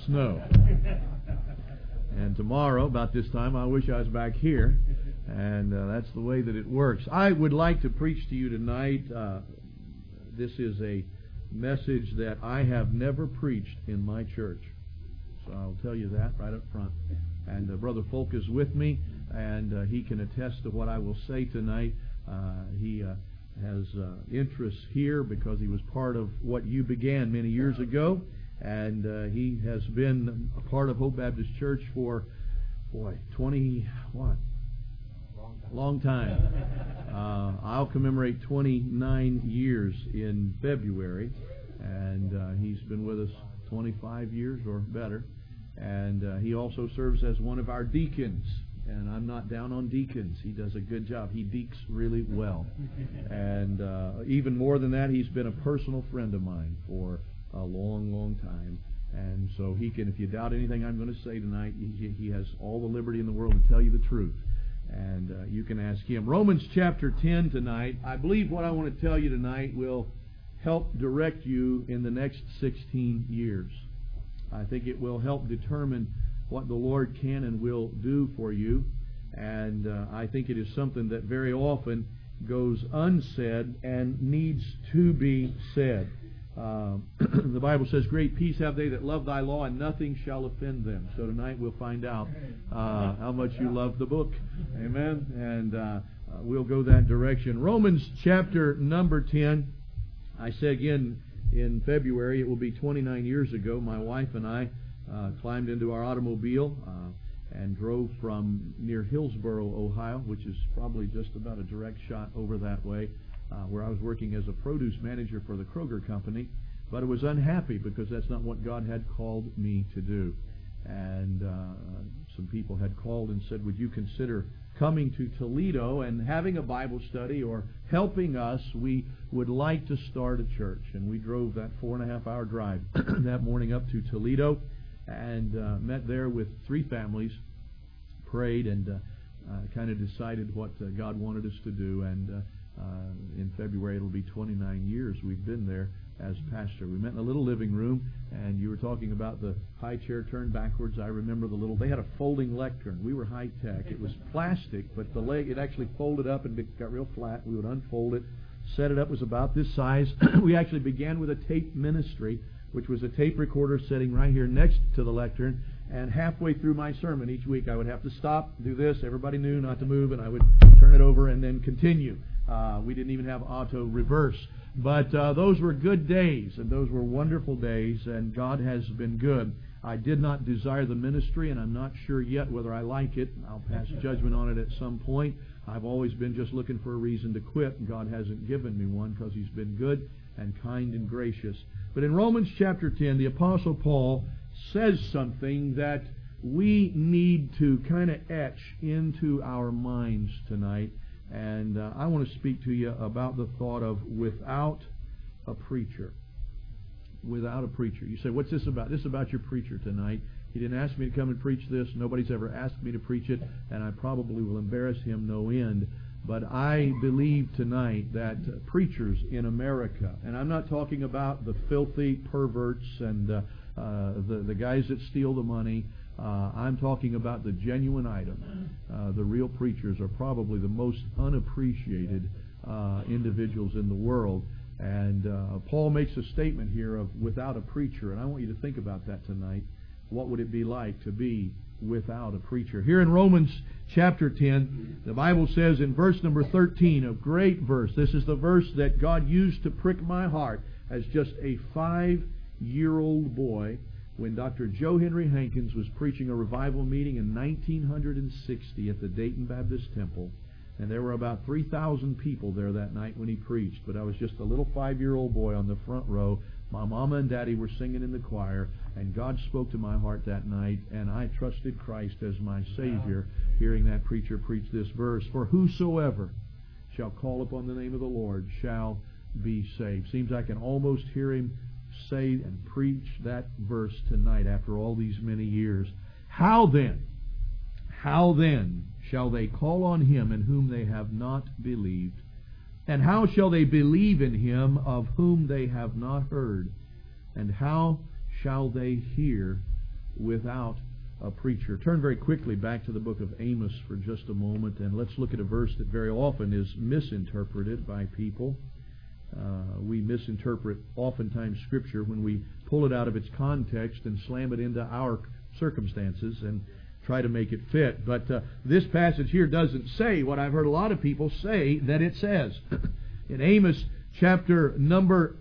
snow. And tomorrow, about this time, I wish I was back here. And that's the way that it works. I would like to preach to you tonight. This is a message that I have never preached in my church. So I'll tell you that right up front. And Brother Folk is with me, and he can attest to what I will say tonight. He has interest here because he was part of what you began many years ago. And he has been a part of Hope Baptist Church for, 20, what? Long time. I'll commemorate 29 years in February. And he's been with us 25 years or better. And he also serves as one of our deacons. And I'm not down on deacons. He does a good job. He deeks really well. And even more than that, he's been a personal friend of mine for a long, long time. And so he can, if you doubt anything I'm going to say tonight, he has all the liberty in the world to tell you the truth. And you can ask him. Romans chapter 10 tonight. I believe what I want to tell you tonight will help direct you in the next 16 years. I think it will help determine what the Lord can and will do for you. And I think it is something that very often goes unsaid and needs to be said. The Bible says, "Great peace have they that love thy law, and nothing shall offend them." So tonight we'll find out how much you love the book. Amen. And we'll go that direction. Romans chapter number 10. I say again, in February, it will be 29 years ago, my wife and I climbed into our automobile and drove from near Hillsboro, Ohio, which is probably just about a direct shot over that way, where I was working as a produce manager for the Kroger Company, but I was unhappy because that's not what God had called me to do. And some people had called and said, would you consider coming to Toledo and having a Bible study or helping us? We would like to start a church. And we drove that 4.5-hour drive that morning up to Toledo and met there with 3 families, prayed, and kind of decided what God wanted us to do. And in February, it'll be 29 years we've been there as pastor. We met in a little living room, and you were talking about the high chair turned backwards. I remember they had a folding lectern. We were high-tech. It was plastic, but the leg, it actually folded up and it got real flat. We would unfold it, set it up. It was about this size. We actually began with a tape ministry, which was a tape recorder sitting right here next to the lectern. And halfway through my sermon each week, I would have to stop, do this. Everybody knew not to move, and I would turn it over and then continue. We didn't even have auto reverse. But those were good days, and those were wonderful days, and God has been good. I did not desire the ministry, and I'm not sure yet whether I like it. I'll pass judgment on it at some point. I've always been just looking for a reason to quit, and God hasn't given me one because He's been good and kind and gracious. But in Romans chapter 10, the Apostle Paul says something that we need to kind of etch into our minds tonight. And I want to speak to you about the thought of without a preacher. Without a preacher. You say, what's this about? This is about your preacher tonight. He didn't ask me to come and preach this. Nobody's ever asked me to preach it, and I probably will embarrass him no end. But I believe tonight that preachers in America, and I'm not talking about the filthy perverts and the guys that steal the money. I'm talking about the genuine item. The real preachers are probably the most unappreciated individuals in the world. And Paul makes a statement here of without a preacher. And I want you to think about that tonight. What would it be like to be without a preacher? Here in Romans chapter 10, the Bible says in verse number 13, a great verse. This is the verse that God used to prick my heart as just a 5-year-old boy when Dr. Joe Henry Hankins was preaching a revival meeting in 1960 at the Dayton Baptist Temple. And there were about 3,000 people there that night when he preached. But I was just a little 5-year-old boy on the front row. My mama and daddy were singing in the choir. And God spoke to my heart that night. And I trusted Christ as my Savior, hearing that preacher preach this verse. For whosoever shall call upon the name of the Lord shall be saved. Seems I can almost hear him say and preach that verse tonight after all these many years. How then shall they call on him in whom they have not believed? And how shall they believe in him of whom they have not heard? And how shall they hear without a preacher. Turn very quickly back to the book of Amos for just a moment, and let's look at a verse that very often is misinterpreted by people. We misinterpret oftentimes Scripture when we pull it out of its context and slam it into our circumstances and try to make it fit. But this passage here doesn't say what I've heard a lot of people say that it says. In Amos chapter number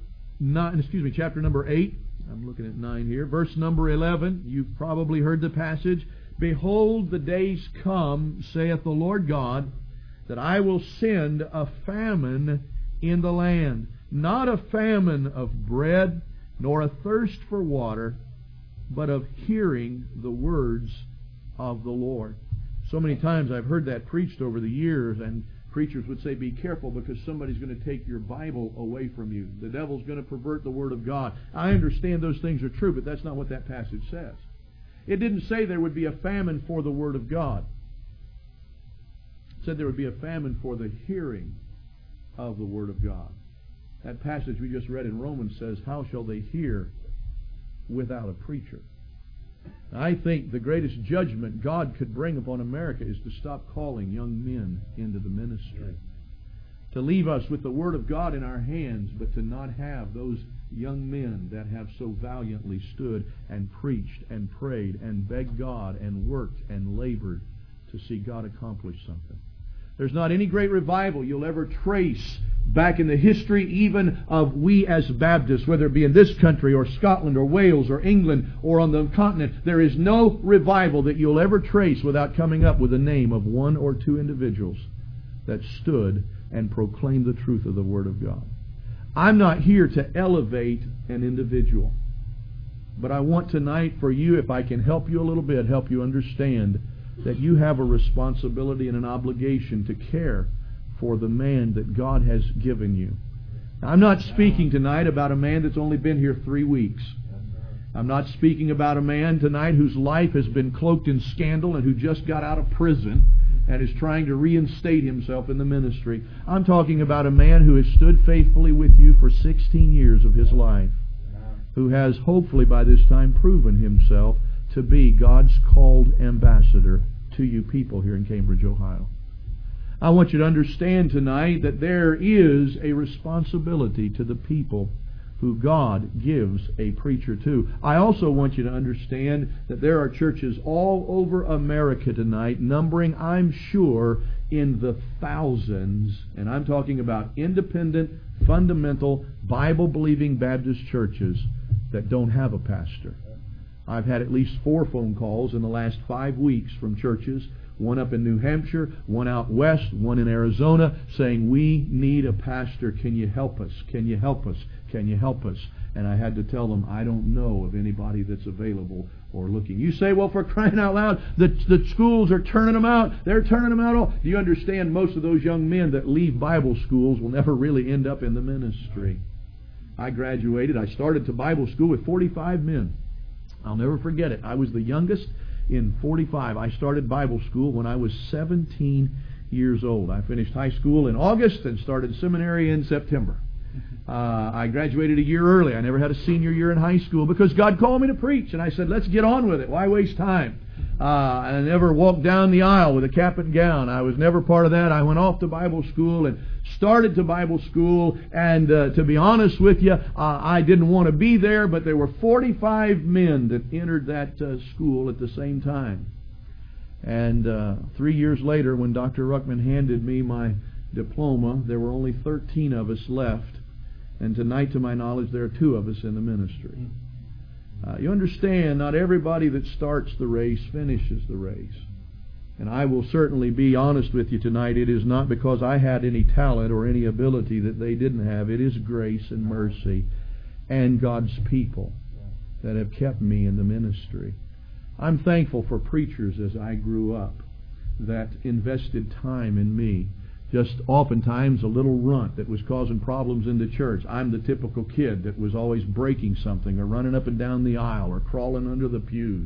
8, I'm looking at 9 here, verse number 11, you've probably heard the passage. Behold, the days come, saith the Lord God, that I will send a famine in the land, not a famine of bread, nor a thirst for water, but of hearing the words of the Lord. So many times I've heard that preached over the years, and preachers would say, be careful because somebody's going to take your Bible away from you. The devil's going to pervert the Word of God. I understand those things are true, but that's not what that passage says. It didn't say there would be a famine for the Word of God. It said there would be a famine for the hearing of the Word of God. That passage we just read in Romans says, how shall they hear without a preacher? I think the greatest judgment God could bring upon America is to stop calling young men into the ministry. To leave us with the Word of God in our hands, but to not have those young men that have so valiantly stood and preached and prayed and begged God and worked and labored to see God accomplish something. There's not any great revival you'll ever trace back in the history even of we as Baptists, whether it be in this country or Scotland or Wales or England or on the continent. There is no revival that you'll ever trace without coming up with the name of one or two individuals that stood and proclaimed the truth of the Word of God. I'm not here to elevate an individual, but I want tonight for you, if I can help you a little bit, help you understand that you have a responsibility and an obligation to care for the man that God has given you. Now, I'm not speaking tonight about a man that's only been here 3 weeks. I'm not speaking about a man tonight whose life has been cloaked in scandal and who just got out of prison and is trying to reinstate himself in the ministry. I'm talking about a man who has stood faithfully with you for 16 years of his life, who has hopefully by this time proven himself to be God's called ambassador to you people here in Cambridge, Ohio. I want you to understand tonight that there is a responsibility to the people who God gives a preacher to. I also want you to understand that there are churches all over America tonight, numbering, I'm sure, in the thousands, and I'm talking about independent, fundamental, Bible-believing Baptist churches that don't have a pastor. I've had at least 4 phone calls in the last 5 weeks from churches, one up in New Hampshire, one out west, one in Arizona, saying, we need a pastor. Can you help us? Can you help us? Can you help us? And I had to tell them, I don't know of anybody that's available or looking. You say, well, for crying out loud, the schools are turning them out. They're turning them out all. Do you understand most of those young men that leave Bible schools will never really end up in the ministry? I graduated. I started to Bible school with 45 men. I'll never forget it. I was the youngest in 45. I started Bible school when I was 17 years old. I finished high school in August and started seminary in September. I graduated a year early. I never had a senior year in high school because God called me to preach. And I said, let's get on with it. Why waste time? I never walked down the aisle with a cap and gown. I was never part of that. I went off to Bible school and started to Bible school. And to be honest with you, I didn't want to be there, but there were 45 men that entered that school at the same time. And 3 years later, when Dr. Ruckman handed me my diploma, there were only 13 of us left. And tonight, to my knowledge, there are 2 of us in the ministry. You understand, not everybody that starts the race finishes the race. And I will certainly be honest with you tonight. It is not because I had any talent or any ability that they didn't have. It is grace and mercy and God's people that have kept me in the ministry. I'm thankful for preachers as I grew up that invested time in me. Just oftentimes a little runt that was causing problems in the church. I'm the typical kid that was always breaking something or running up and down the aisle or crawling under the pews.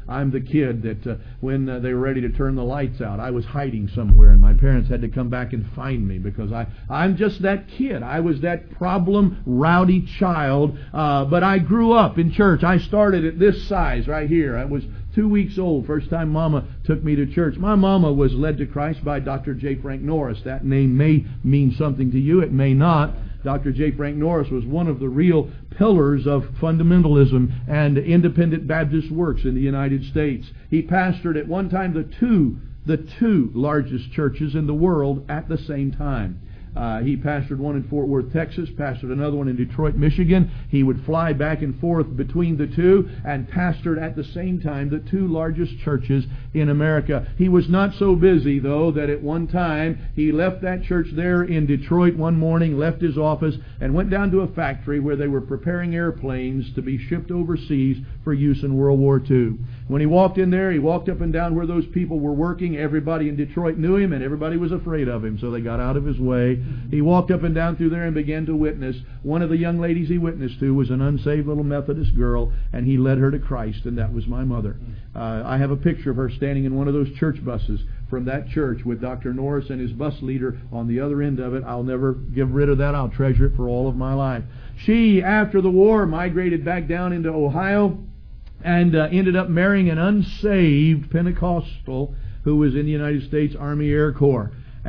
I'm the kid that when they were ready to turn the lights out, I was hiding somewhere, and my parents had to come back and find me because I'm just that kid. I was that problem, rowdy child, but I grew up in church. I started at this size right here. I was 2 weeks old, first time Mama took me to church. My Mama was led to Christ by Dr. J. Frank Norris. That name may mean something to you. It may not. Dr. J. Frank Norris was one of the real pillars of fundamentalism and independent Baptist works in the United States. He pastored at one time the two largest churches in the world at the same time. He pastored one in Fort Worth, Texas, pastored another one in Detroit, Michigan. He would fly back and forth between the two and pastored at the same time the two largest churches in America. He was not so busy, though, that at one time he left that church there in Detroit one morning, left his office, and went down to a factory where they were preparing airplanes to be shipped overseas for use in World War II. When he walked in there, he walked up and down where those people were working. Everybody in Detroit knew him, and everybody was afraid of him, so they got out of his way. He walked up and down through there and began to witness. One of the young ladies he witnessed to was an unsaved little Methodist girl, and he led her to Christ, and that was my mother. I have a picture of her standing in one of those church buses from that church with Dr. Norris and his bus leader on the other end of it. I'll never get rid of that. I'll treasure it for all of my life. She, after the war, migrated back down into Ohio and ended up marrying an unsaved Pentecostal who was in the United States Army Air Corps.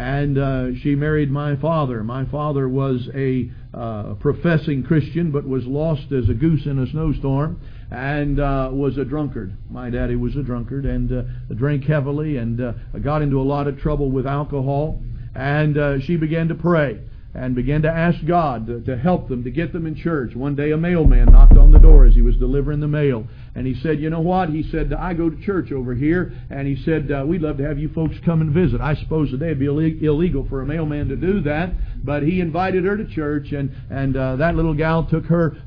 And she married my father. My father was a professing Christian, but was lost as a goose in a snowstorm, and was a drunkard. My daddy was a drunkard and drank heavily and got into a lot of trouble with alcohol. And she began to pray and began to ask God to help them, to get them in church. One day a mailman knocked on the door as he was delivering the mail. And he said, "You know what?" He said, "I go to church over here." And he said, "We'd love to have you folks come and visit." I suppose today it'd be illegal for a mailman to do that. But he invited her to church, and that little gal took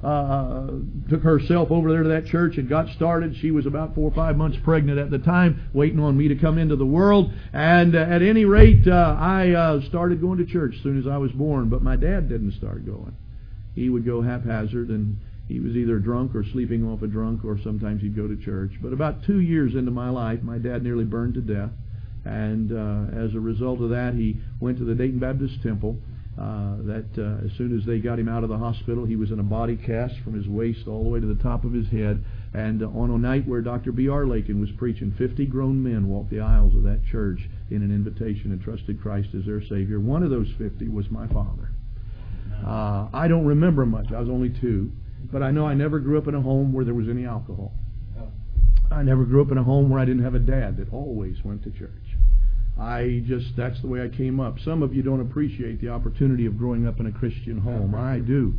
herself over there to that church and got started. She was about 4 or 5 months pregnant at the time, waiting on me to come into the world. And at any rate, I started going to church as soon as I was born. But my dad didn't start going. He would go haphazard, and he was either drunk or sleeping off a drunk, or sometimes he'd go to church. But about 2 years into my life, my dad nearly burned to death. And as a result of that, he went to the Dayton Baptist Temple. As soon as they got him out of the hospital, he was in a body cast from his waist all the way to the top of his head. And on a night where Dr. B.R. Lakin was preaching, 50 grown men walked the aisles of that church in an invitation and trusted Christ as their Savior. One of those 50 was my father. I don't remember much. I was only 2. But I know I never grew up in a home where there was any alcohol. I never grew up in a home where I didn't have a dad that always went to church. That's the way I came up. Some of you don't appreciate the opportunity of growing up in a Christian home. I do.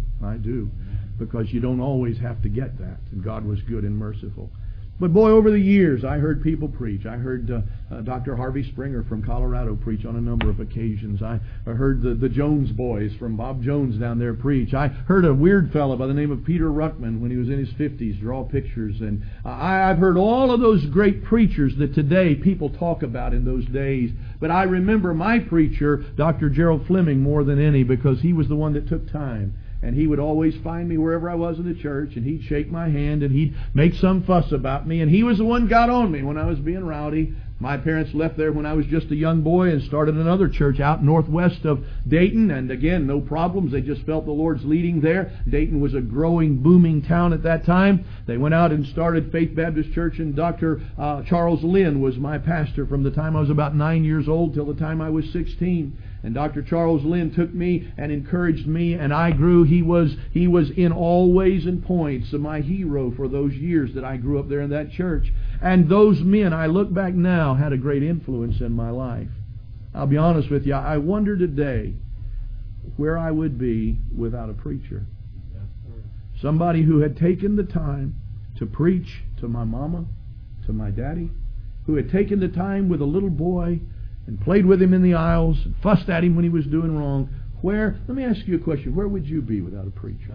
Because you don't always have to get that. And God was good and merciful. But boy, over the years, I heard people preach. I heard Dr. Harvey Springer from Colorado preach on a number of occasions. I heard the Jones boys from Bob Jones down there preach. I heard a weird fellow by the name of Peter Ruckman when he was in his 50s draw pictures. And I've heard all of those great preachers that today people talk about in those days. But I remember my preacher, Dr. Gerald Fleming, more than any, because he was the one that took time. And he would always find me wherever I was in the church, and he'd shake my hand, and he'd make some fuss about me. And he was the one who got on me when I was being rowdy. My parents left there when I was just a young boy and started another church out northwest of Dayton. And again, no problems. They just felt the Lord's leading there. Dayton was a growing, booming town at that time. They went out and started Faith Baptist Church, and Dr. Charles Lynn was my pastor from the time I was about 9 years old till the time I was 16. And Dr. Charles Lynn took me and encouraged me, and I grew. He was in all ways and points my hero for those years that I grew up there in that church. And those men, I look back now, had a great influence in my life. I'll be honest with you, I wonder today where I would be without a preacher. Somebody who had taken the time to preach to my mama, to my daddy, who had taken the time with a little boy and played with him in the aisles, and fussed at him when he was doing wrong. Let me ask you a question. Where would you be without a preacher?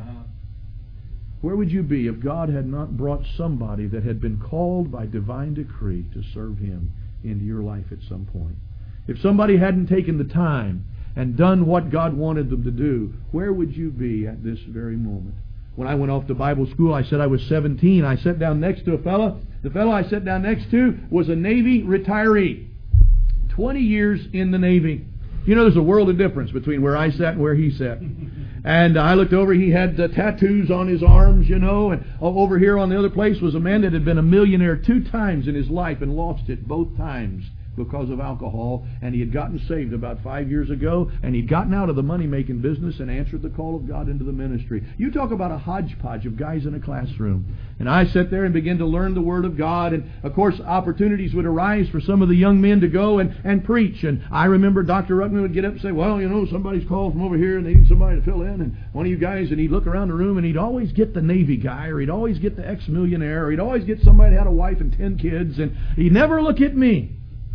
Where would you be if God had not brought somebody that had been called by divine decree to serve Him into your life at some point? If somebody hadn't taken the time and done what God wanted them to do, where would you be at this very moment? When I went off to Bible school, I said I was 17. I sat down next to a fella. The fellow I sat down next to was a Navy retiree. 20 years in the Navy. You know, there's a world of difference between where I sat and where he sat. And I looked over, he had tattoos on his arms, you know, and over here on the other place was a man that had been a millionaire 2 times in his life and lost it both times because of alcohol, and he had gotten saved about 5 years ago, and he'd gotten out of the money-making business and answered the call of God into the ministry. You talk about a hodgepodge of guys in a classroom. And I sat there and began to learn the Word of God, and of course opportunities would arise for some of the young men to go and preach. And I remember Dr. Ruckman would get up and say, well, you know, somebody's called from over here and they need somebody to fill in, and one of you guys, and he'd look around the room and he'd always get the Navy guy, or he'd always get the ex-millionaire, or he'd always get somebody that had a wife and 10 kids, and he'd never look at me.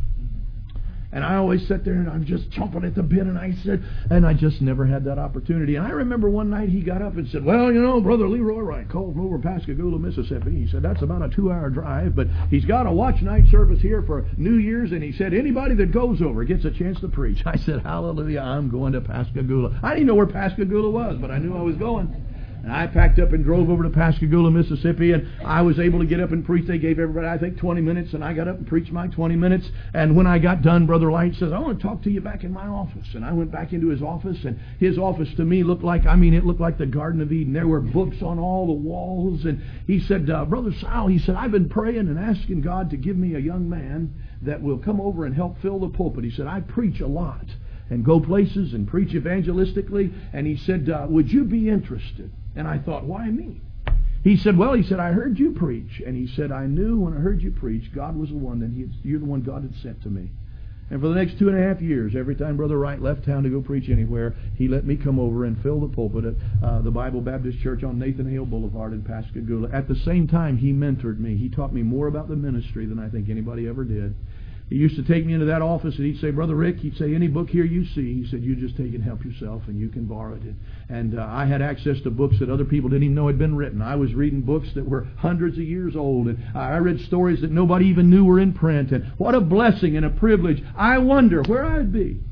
And I always sat there and I'm just chomping at the bit, and I just never had that opportunity. And I remember one night he got up and said, well, you know, Brother Leroy Wright called from over Pascagoula, Mississippi. He said, that's about a 2-hour drive, but he's got a watch night service here for New Year's, and he said, anybody that goes over gets a chance to preach. I said, hallelujah, I'm going to Pascagoula. I didn't know where Pascagoula was, but I knew I was going. And I packed up and drove over to Pascagoula, Mississippi, and I was able to get up and preach. They gave everybody, I think, 20 minutes, and I got up and preached my 20 minutes. And when I got done, Brother Light says, I want to talk to you back in my office. And I went back into his office, and his office to me looked like, it looked like the Garden of Eden. There were books on all the walls. And he said, Brother Sal, he said, I've been praying and asking God to give me a young man that will come over and help fill the pulpit. He said, I preach a lot and go places and preach evangelistically. And he said, would you be interested? And I thought, why me? He said, I heard you preach. And he said, I knew when I heard you preach, God was the one, you're the one God had sent to me. And for the next 2.5 years, every time Brother Wright left town to go preach anywhere, he let me come over and fill the pulpit at the Bible Baptist Church on Nathan Hale Boulevard in Pascagoula. At the same time, he mentored me. He taught me more about the ministry than I think anybody ever did. He used to take me into that office, and he'd say, Brother Rick, he'd say, any book here you see, he said, you just take and help yourself, and you can borrow it. And I had access to books that other people didn't even know had been written. I was reading books that were hundreds of years old, and I read stories that nobody even knew were in print. And what a blessing and a privilege. I wonder where I'd be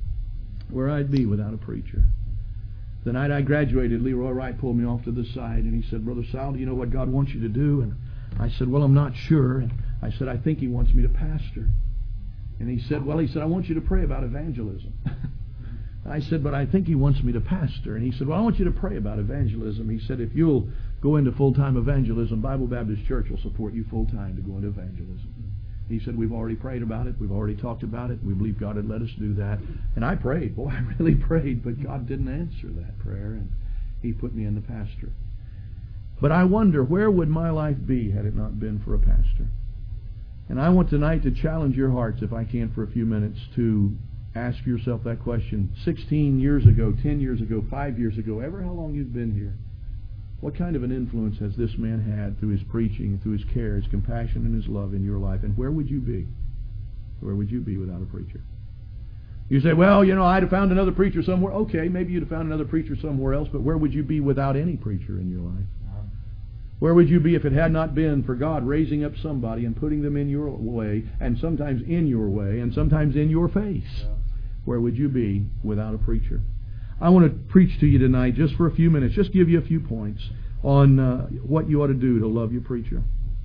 without a preacher. The night I graduated, Leroy Wright pulled me off to the side, and he said, Brother Sal, do you know what God wants you to do? And I said, well, I'm not sure. And I said, I think He wants me to pastor. And he said, I want you to pray about evangelism. I said, but I think He wants me to pastor. And he said, well, I want you to pray about evangelism. He said, if you'll go into full-time evangelism, Bible Baptist Church will support you full-time to go into evangelism. He said, we've already prayed about it. We've already talked about it. We believe God had let us do that. And I prayed. Boy, I really prayed. But God didn't answer that prayer. And He put me in the pastor. But I wonder, where would my life be had it not been for a pastor? And I want tonight to challenge your hearts, if I can, for a few minutes, to ask yourself that question. 16 years ago, 10 years ago, 5 years ago, ever how long you've been here, what kind of an influence has this man had through his preaching, through his care, his compassion, and his love in your life? And where would you be? Where would you be without a preacher? You say, well, you know, I'd have found another preacher somewhere. Okay, maybe you'd have found another preacher somewhere else, but where would you be without any preacher in your life? Where would you be if it had not been for God raising up somebody and putting them in your way, and sometimes in your way, and sometimes in your face? Yeah. Where would you be without a preacher? I want to preach to you tonight just for a few minutes, just give you a few points on what you ought to do to love your preacher.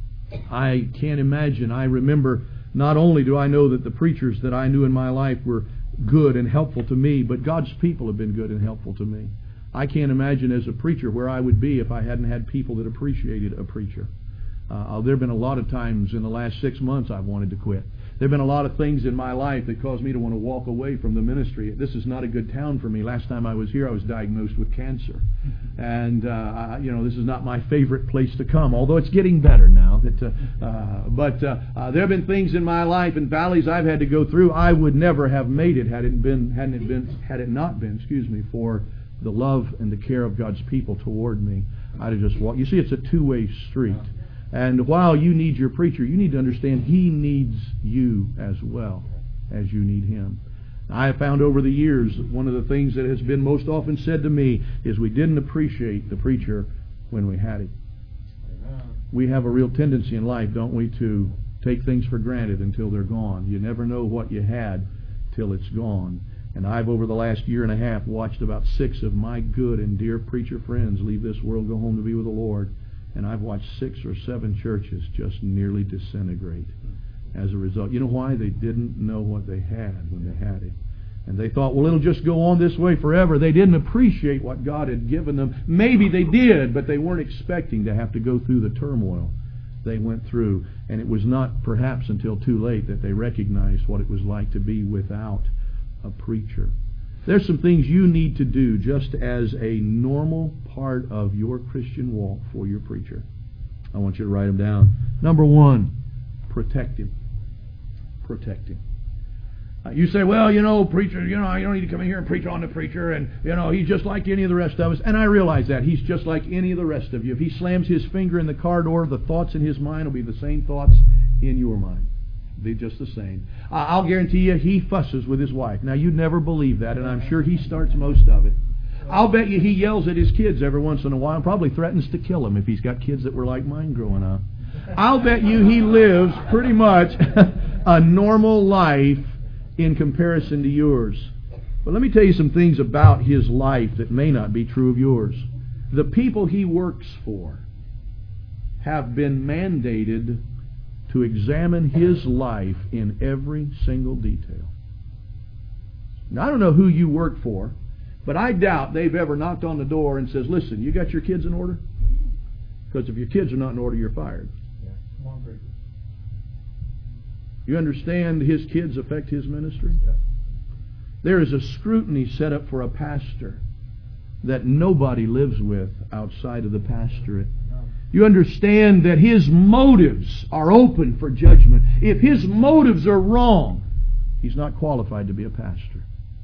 I can't imagine. I remember, not only do I know that the preachers that I knew in my life were good and helpful to me, but God's people have been good and helpful to me. I can't imagine as a preacher where I would be if I hadn't had people that appreciated a preacher. There have been a lot of times in the last 6 months I've wanted to quit. There have been a lot of things in my life that caused me to want to walk away from the ministry. This is not a good town for me. Last time I was here, I was diagnosed with cancer. And, this is not my favorite place to come, although it's getting better now. But there have been things in my life and valleys I've had to go through. I would never have made it had it not been for the love and the care of God's people toward me. I'd have just walked. You see, it's a two-way street. And while you need your preacher, you need to understand He needs you as well as you need Him. I have found over the years, one of the things that has been most often said to me is we didn't appreciate the preacher when we had him. We have a real tendency in life, don't we, to take things for granted until they're gone. You never know what you had till it's gone. And I've, over the last year and a half, watched about 6 of my good and dear preacher friends leave this world, go home to be with the Lord. And I've watched 6 or 7 churches just nearly disintegrate as a result. You know why? They didn't know what they had when they had it. And they thought, well, it'll just go on this way forever. They didn't appreciate what God had given them. Maybe they did, but they weren't expecting to have to go through the turmoil they went through. And it was not perhaps until too late that they recognized what it was like to be without a preacher. There's some things you need to do just as a normal part of your Christian walk for your preacher. I want you to write them down. Number 1, protect him. Protect him. You say, well, preacher, you don't need to come in here and preach on the preacher, and, he's just like any of the rest of us. And I realize that. He's just like any of the rest of you. If he slams his finger in the car door, the thoughts in his mind will be the same thoughts in your mind. They're just the same. I'll guarantee you he fusses with his wife. Now, you'd never believe that, and I'm sure he starts most of it. I'll bet you he yells at his kids every once in a while and probably threatens to kill them if he's got kids that were like mine growing up. I'll bet you he lives pretty much a normal life in comparison to yours. But let me tell you some things about his life that may not be true of yours. The people he works for have been mandated to examine his life in every single detail. Now, I don't know who you work for, but I doubt they've ever knocked on the door and says, listen, you got your kids in order? Because if your kids are not in order, you're fired. Yeah. Come on, preacher. You understand his kids affect his ministry? Yeah. There is a scrutiny set up for a pastor that nobody lives with outside of the pastorate. You understand that his motives are open for judgment. If his motives are wrong, he's not qualified to be a pastor.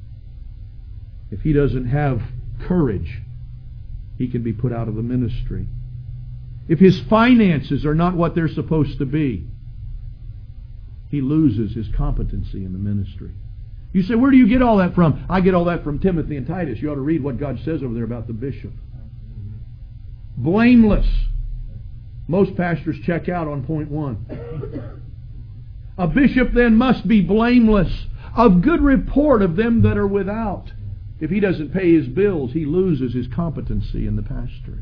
If he doesn't have courage, he can be put out of the ministry. If his finances are not what they're supposed to be, he loses his competency in the ministry. You say, where do you get all that from? I get all that from Timothy and Titus. You ought to read what God says over there about the bishop. Blameless. Most pastors check out on point 1. A bishop then must be blameless, of good report of them that are without. If he doesn't pay his bills, he loses his competency in the pastorate.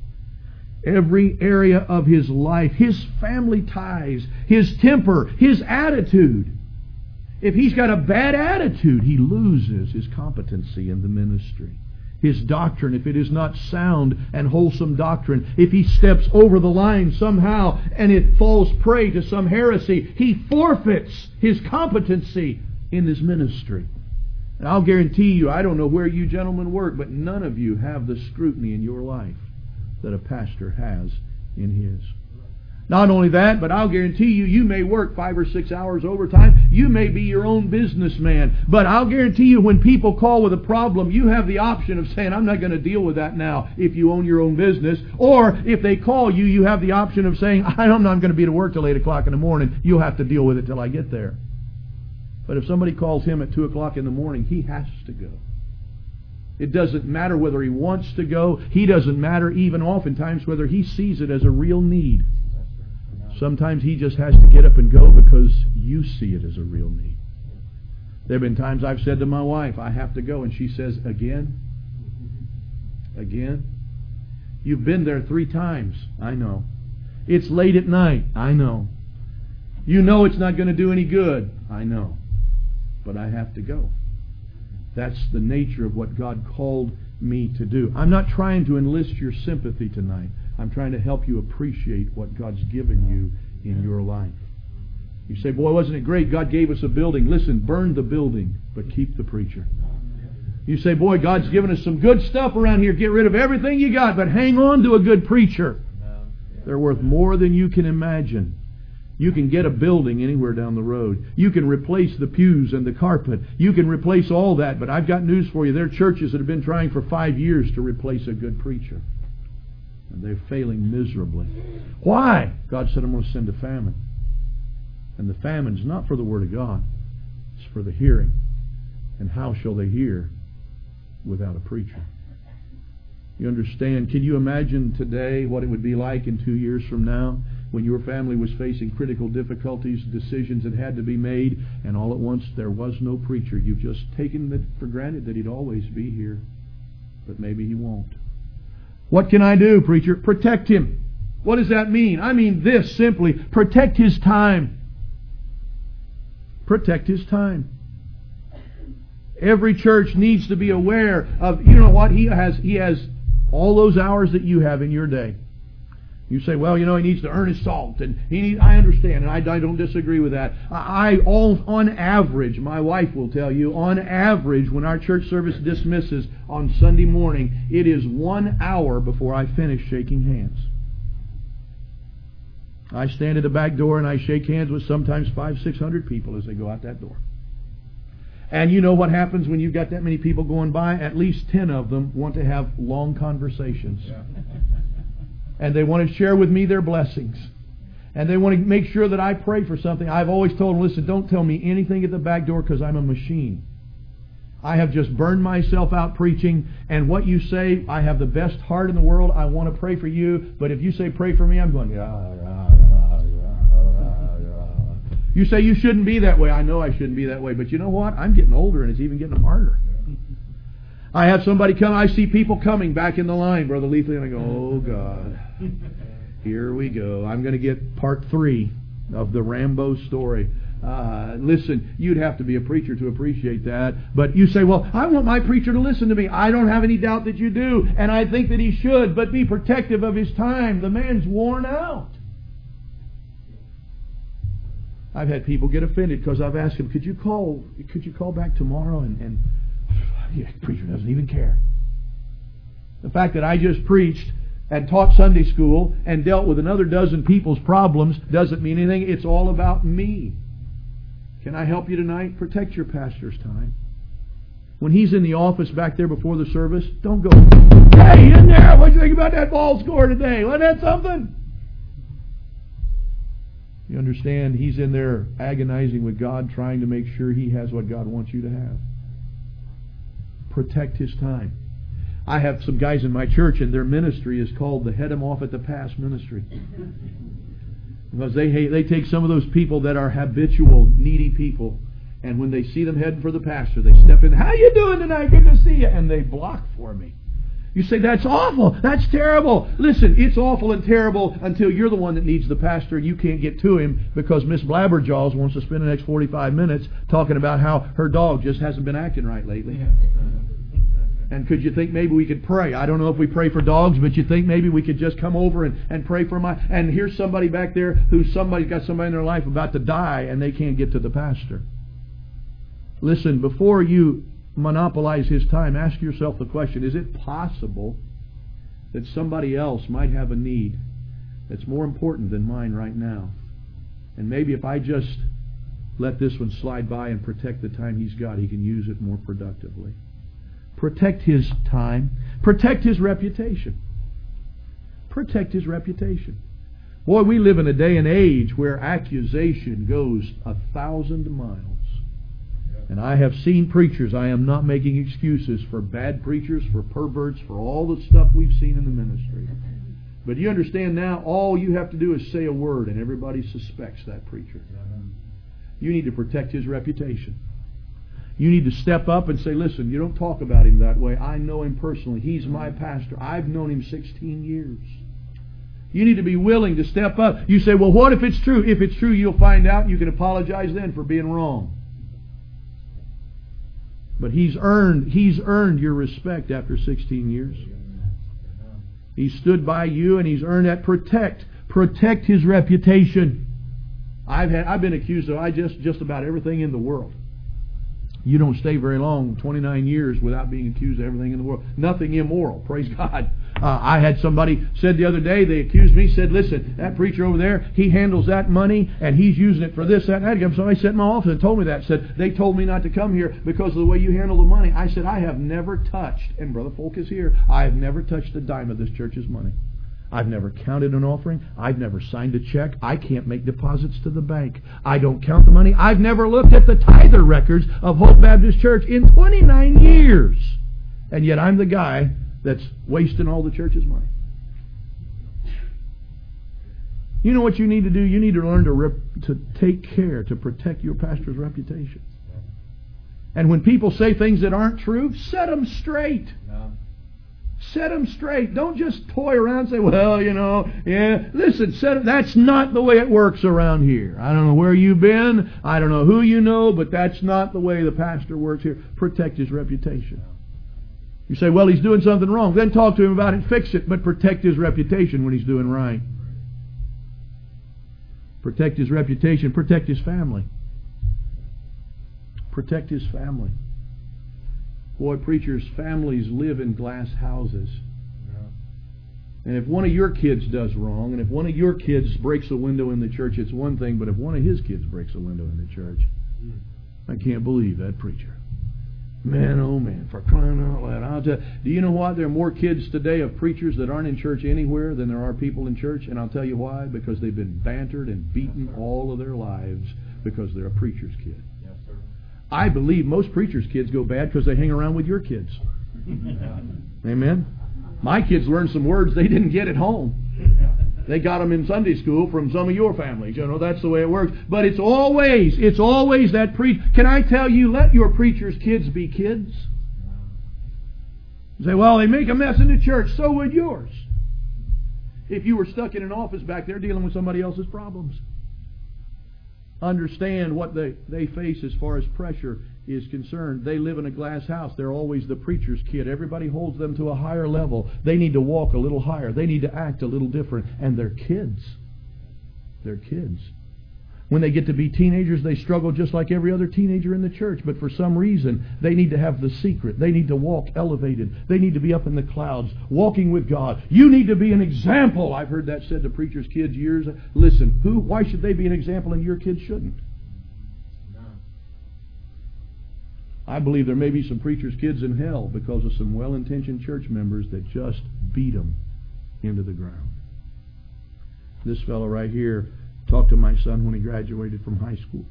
Every area of his life, his family ties, his temper, his attitude. If he's got a bad attitude, he loses his competency in the ministry. His doctrine, if it is not sound and wholesome doctrine, if he steps over the line somehow and it falls prey to some heresy, he forfeits his competency in his ministry. And I'll guarantee you, I don't know where you gentlemen work, but none of you have the scrutiny in your life that a pastor has in his. Not only that, but I'll guarantee you, you may work 5 or 6 hours overtime. You may be your own businessman. But I'll guarantee you, when people call with a problem, you have the option of saying, I'm not going to deal with that now, if you own your own business. Or if they call you, you have the option of saying, I'm not going to be to work till 8 o'clock in the morning. You'll have to deal with it till I get there. But if somebody calls him at 2 o'clock in the morning, he has to go. It doesn't matter whether he wants to go. He doesn't matter even oftentimes whether he sees it as a real need. Sometimes he just has to get up and go because you see it as a real need. There have been times I've said to my wife, I have to go, and she says, again? Again? You've been there 3 times. I know. It's late at night. I know. You know it's not going to do any good. I know. But I have to go. That's the nature of what God called me to do. I'm not trying to enlist your sympathy tonight. I'm trying to help you appreciate what God's given you in your life. You say, boy, wasn't it great? God gave us a building. Listen, burn the building, but keep the preacher. You say, boy, God's given us some good stuff around here. Get rid of everything you got, but hang on to a good preacher. They're worth more than you can imagine. You can get a building anywhere down the road. You can replace the pews and the carpet. You can replace all that, but I've got news for you. There are churches that have been trying for 5 years to replace a good preacher. And they're failing miserably. Why? God said, I'm going to send a famine. And the famine's not for the Word of God. It's for the hearing. And how shall they hear without a preacher? You understand? Can you imagine today what it would be like in 2 years from now when your family was facing critical difficulties, decisions that had to be made, and all at once there was no preacher. You've just taken it for granted that he'd always be here, but maybe he won't. What can I do, preacher? Protect him. What does that mean? I mean this simply: protect his time. Protect his time. Every church needs to be aware of, you know what, he has all those hours that you have in your day. You say, well, he needs to earn his salt, and I understand, and I don't disagree with that. On average, my wife will tell you, on average, when our church service dismisses on Sunday morning, it is 1 hour before I finish shaking hands. I stand at the back door and I shake hands with sometimes 500-600 people as they go out that door. And you know what happens when you've got that many people going by? At least 10 of them want to have long conversations. Yeah. And they want to share with me their blessings. And they want to make sure that I pray for something. I've always told them, listen, don't tell me anything at the back door because I'm a machine. I have just burned myself out preaching, and what you say, I have the best heart in the world. I want to pray for you, but if you say pray for me, I'm going, You say you shouldn't be that way. I know I shouldn't be that way, but you know what? I'm getting older, and it's even getting harder. I have somebody come. I see people coming back in the line, Brother Leafley, and I go, oh, God. Here we go. I'm going to get part 3 of the Rambo story. Listen, you'd have to be a preacher to appreciate that. But you say, well, I want my preacher to listen to me. I don't have any doubt that you do, and I think that he should, but be protective of his time. The man's worn out. I've had people get offended because I've asked them, could you call back tomorrow? And the preacher doesn't even care. The fact that I just preached and taught Sunday school and dealt with another dozen people's problems doesn't mean anything. It's all about me. Can I help you tonight? Protect your pastor's time. When he's in the office back there before the service, don't go, hey, in there, what do you think about that ball score today? Wasn't that something? You understand, he's in there agonizing with God, trying to make sure he has what God wants you to have. Protect his time. I have some guys in my church, and their ministry is called the Head 'em Off at the Pass ministry. Because they take some of those people that are habitual, needy people, and when they see them heading for the pastor, they step in, how you doing tonight? Good to see you. And they block for me. You say, that's awful. That's terrible. Listen, it's awful and terrible until you're the one that needs the pastor and you can't get to him because Miss Blabberjaws wants to spend the next 45 minutes talking about how her dog just hasn't been acting right lately. And could you think maybe we could pray? I don't know if we pray for dogs, but you think maybe we could just come over and pray for my... And here's somebody back there who's got somebody in their life about to die and they can't get to the pastor. Listen, before you monopolize his time, ask yourself the question, is it possible that somebody else might have a need that's more important than mine right now? And maybe if I just let this one slide by and protect the time he's got, he can use it more productively. Protect his time. Protect his reputation. Protect his reputation. Boy, we live in a day and age where accusation goes 1,000 miles. And I have seen preachers, I am not making excuses for bad preachers, for perverts, for all the stuff we've seen in the ministry. But you understand now, all you have to do is say a word and everybody suspects that preacher. You need to protect his reputation. You need to step up and say, listen, you don't talk about him that way. I know him personally. He's my pastor. I've known him 16 years. You need to be willing to step up. You say, well, what if it's true? If it's true, you'll find out. You can apologize then for being wrong. But he's earned your respect after 16 years. He stood by you and he's earned that. Protect his reputation. I've been accused of just about everything in the world. You don't stay very long, 29 years, without being accused of everything in the world. Nothing immoral, praise God. I had somebody said the other day, they accused me, said, listen, that preacher over there, he handles that money, and he's using it for this, that, and that. Somebody sat in my office and told me that. Said, they told me not to come here because of the way you handle the money. I said, I have never touched, and Brother Folk is here, I have never touched a dime of this church's money. I've never counted an offering. I've never signed a check. I can't make deposits to the bank. I don't count the money. I've never looked at the tither records of Hope Baptist Church in 29 years. And yet I'm the guy that's wasting all the church's money. You know what you need to do? You need to learn to take care to protect your pastor's reputation. And when people say things that aren't true, set them straight. No. Set them straight. Don't just toy around and say, well, yeah. Listen, that's not the way it works around here. I don't know where you've been. I don't know who you know, but that's not the way the pastor works here. Protect his reputation. You say, well, he's doing something wrong. Then talk to him about it, fix it, but protect his reputation when he's doing right. Protect his reputation. Protect his family. Protect his family. Boy, preachers' families live in glass houses. And if one of your kids does wrong, and if one of your kids breaks a window in the church, it's one thing, but if one of his kids breaks a window in the church, I can't believe that preacher. Man, oh man, for crying out loud. I'll tell you, do you know what? There are more kids today of preachers that aren't in church anywhere than there are people in church, and I'll tell you why. Because they've been bantered and beaten all of their lives because they're a preacher's kid. Yes, sir. I believe most preachers' kids go bad because they hang around with your kids. Amen? My kids learned some words they didn't get at home. They got them in Sunday school from some of your families. That's the way it works. But it's always that Can I tell you, let your preacher's kids be kids. You say, well, they make a mess in the church. So would yours. If you were stuck in an office back there dealing with somebody else's problems. Understand what they face as far as pressure is concerned. They live in a glass house. They're always the preacher's kid. Everybody holds them to a higher level. They need to walk a little higher. They need to act a little different. And they're kids. They're kids. When they get to be teenagers, they struggle just like every other teenager in the church. But for some reason, they need to have the secret. They need to walk elevated. They need to be up in the clouds, walking with God. You need to be an example. I've heard that said to preachers' kids years. Listen, why should they be an example and your kids shouldn't? I believe there may be some preachers' kids in hell because of some well-intentioned church members that just beat them into the ground. This fellow right here talked to my son when he graduated from high school.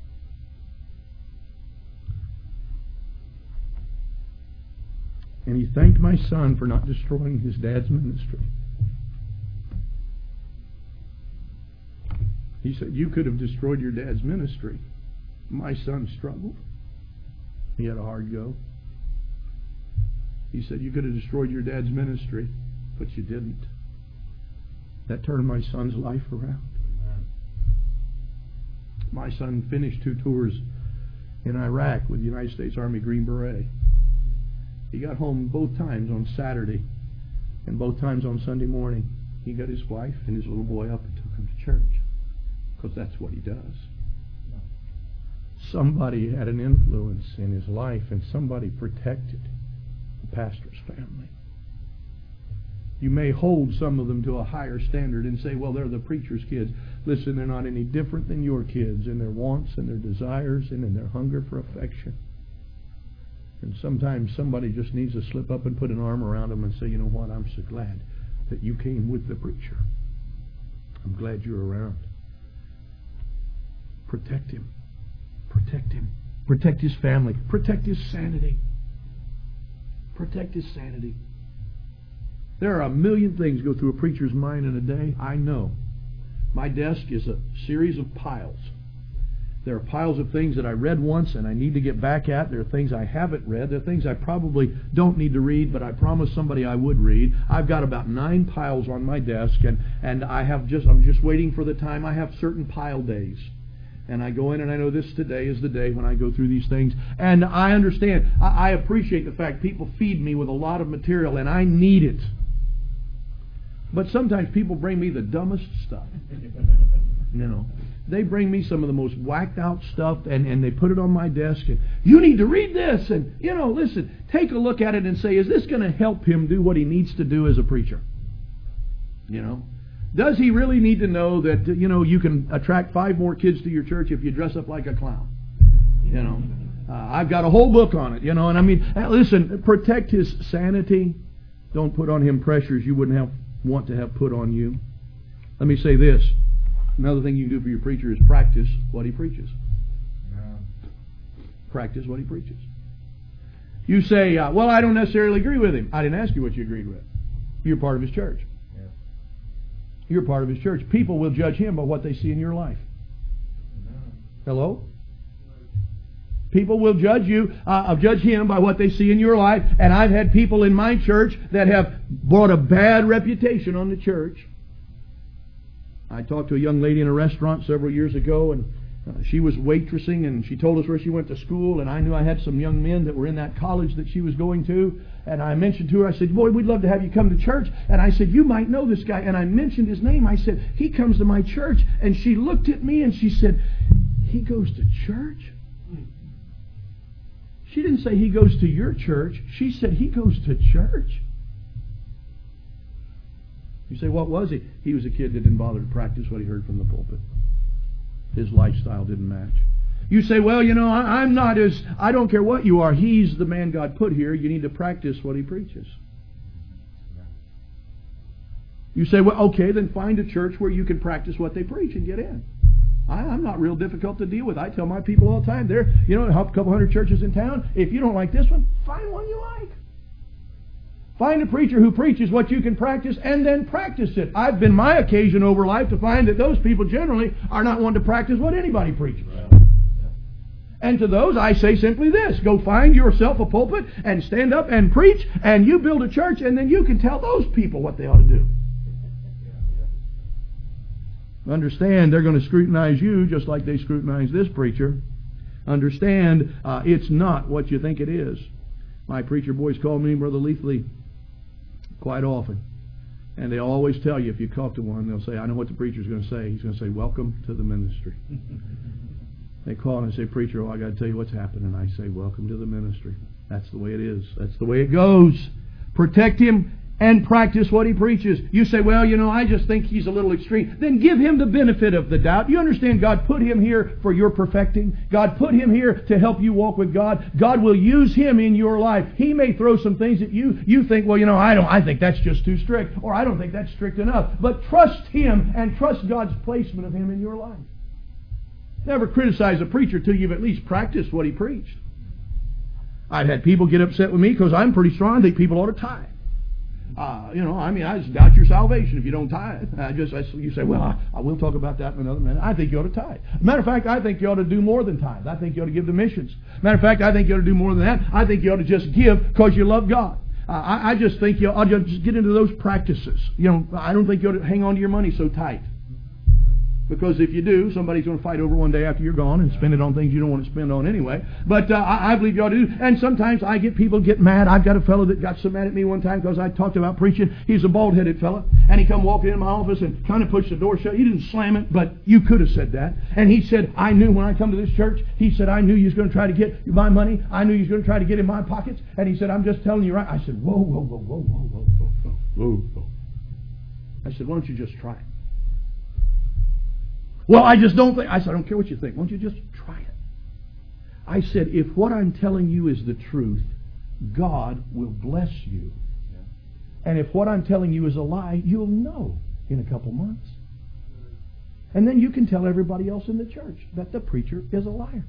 And he thanked my son for not destroying his dad's ministry. He said, you could have destroyed your dad's ministry. My son struggled. He had a hard go. He said, you could have destroyed your dad's ministry, but you didn't. That turned my son's life around. My son finished 2 tours in Iraq with the United States Army Green Beret. He got home both times on Saturday and both times on Sunday morning. He got his wife and his little boy up and took him to church because that's what he does. Somebody had an influence in his life and somebody protected the pastor's family. You may hold some of them to a higher standard and say, well, they're the preacher's kids. Listen, they're not any different than your kids in their wants and their desires and in their hunger for affection. And sometimes somebody just needs to slip up and put an arm around them and say, you know what, I'm so glad that you came with the preacher. I'm glad you're around. Protect him. Protect him. Protect his family. Protect his sanity. Protect his sanity. There are a million things go through a preacher's mind in a day. I know. My desk is a series of piles. There are piles of things that I read once and I need to get back at. There are things I haven't read. There are things I probably don't need to read, but I promised somebody I would read. I've got about 9 piles on my desk, and I'm just waiting for the time. I have certain pile days. And I go in and I know this today is the day when I go through these things. And I understand. I appreciate the fact people feed me with a lot of material and I need it. But sometimes people bring me the dumbest stuff. They bring me some of the most whacked out stuff and they put it on my desk and you need to read this and listen, take a look at it and say, is this going to help him do what he needs to do as a preacher? Does he really need to know that you can attract 5 more kids to your church if you dress up like a clown? I've got a whole book on it, and I mean, listen, protect his sanity. Don't put on him pressures you wouldn't want to have put on you. Let me say this. Another thing you can do for your preacher is practice what he preaches. Practice what he preaches. You say, well, I don't necessarily agree with him. I didn't ask you what you agreed with. You're part of his church. You're part of His church. People will judge Him by what they see in your life. Hello? People will judge Him by what they see in your life. And I've had people in my church that have brought a bad reputation on the church. I talked to a young lady in a restaurant several years ago, and she was waitressing, and she told us where she went to school, and I knew I had some young men that were in that college that she was going to, and I mentioned to her, I said, boy, we'd love to have you come to church, and I said, you might know this guy, and I mentioned his name. I said, he comes to my church, and she looked at me and she said, he goes to church? She didn't say he goes to your church. She said he goes to church. You say, what was he? He was a kid that didn't bother to practice what he heard from the pulpit. His lifestyle didn't match. You say, well, I don't care what you are. He's the man God put here. You need to practice what he preaches. You say, well, okay, then find a church where you can practice what they preach and get in. I'm not real difficult to deal with. I tell my people all the time, there, a couple hundred churches in town. If you don't like this one, find one you like. Find a preacher who preaches what you can practice and then practice it. I've been my occasion over life to find that those people generally are not one to practice what anybody preaches. And to those I say simply this: go find yourself a pulpit and stand up and preach, and you build a church, and then you can tell those people what they ought to do. Understand, they're going to scrutinize you just like they scrutinize this preacher. Understand, it's not what you think it is. My preacher boys call me Brother Leafley quite often. And they always tell you, if you talk to one, they'll say, I know what the preacher's going to say. He's going to say, welcome to the ministry. They call and say, preacher, I got to tell you what's happened. And I say, welcome to the ministry. That's the way it is. That's the way it goes. Protect him and practice what he preaches. You say, well, I just think he's a little extreme. Then give him the benefit of the doubt. You understand, God put him here for your perfecting. God put him here to help you walk with God. God will use him in your life. He may throw some things at you. You think, well, I think that's just too strict, or I don't think that's strict enough. But trust him and trust God's placement of him in your life. Never criticize a preacher till you've at least practiced what he preached. I've had people get upset with me because I'm pretty strong. I think people ought to tithe. I just doubt your salvation if you don't tithe. You say, well, I will talk about that in another minute. I think you ought to tithe. Matter of fact, I think you ought to do more than tithe. I think you ought to give to missions. Matter of fact, I think you ought to do more than that. I think you ought to just give because you love God. I just think you ought to just get into those practices. I don't think you ought to hang on to your money so tight. Because if you do, somebody's going to fight over one day after you're gone and spend it on things you don't want to spend on anyway. But I believe you ought to do. And sometimes I get people get mad. I've got a fellow that got so mad at me one time because I talked about preaching. He's a bald-headed fellow. And he come walking in my office and kind of pushed the door shut. He didn't slam it, but you could have said that. And he said, I knew when I come to this church, he said, I knew you was going to try to get my money. I knew you was going to try to get in my pockets. And he said, I'm just telling you right. I said, whoa, whoa, whoa, whoa, whoa, whoa, whoa, whoa, whoa. I said, why don't you just try it? Well, I just don't think. I said, I don't care what you think. Why don't you just try it? I said, if what I'm telling you is the truth, God will bless you. And if what I'm telling you is a lie, you'll know in a couple months. And then you can tell everybody else in the church that the preacher is a liar.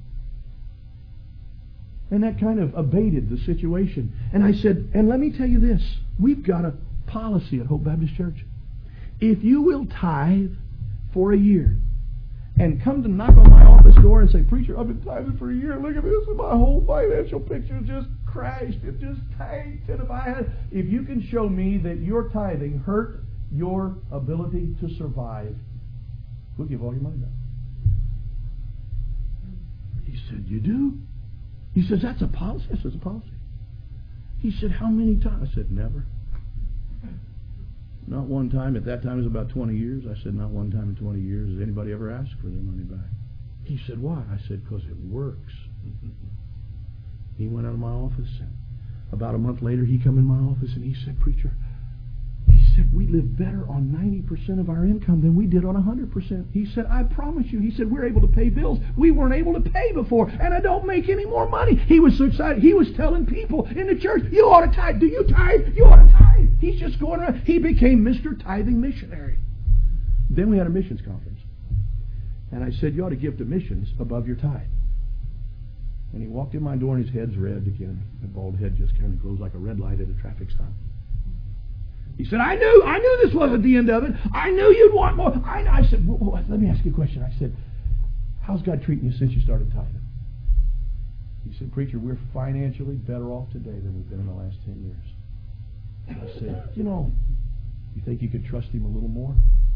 And that kind of abated the situation. And I said, and let me tell you this. We've got a policy at Hope Baptist Church. If you will tithe for a year, and come to knock on my office door and say, preacher, I've been tithing for a year. Look at this. My whole financial picture just crashed. It just tanked. And if you can show me that your tithing hurt your ability to survive, we'll give all your money back. He said, you do? He says, that's a policy? I said, it's a policy. He said, how many times? I said, never. Not one time. At that time it was about 20 years. I said, not one time in 20 years has anybody ever asked for their money back. He said, why? I said, because it works. He went out of my office. And about a month later, he come in my office and he said, preacher, he said, we live better on 90% of our income than we did on 100%. He said, I promise you. He said, we're able to pay bills we weren't able to pay before, and I don't make any more money. He was so excited. He was telling people in the church, you ought to tithe. Do you tithe? You ought to tithe. He's just going around. He became Mr. Tithing Missionary. Then we had a missions conference. And I said, you ought to give to missions above your tithe. And he walked in my door and his head's red again. The bald head just kind of glows like a red light at a traffic stop. He said, I knew this wasn't the end of it. I knew you'd want more. I said, well, let me ask you a question. I said, how's God treating you since you started tithing? He said, preacher, we're financially better off today than we've been in the last 10 years. And I said, you think you could trust him a little more?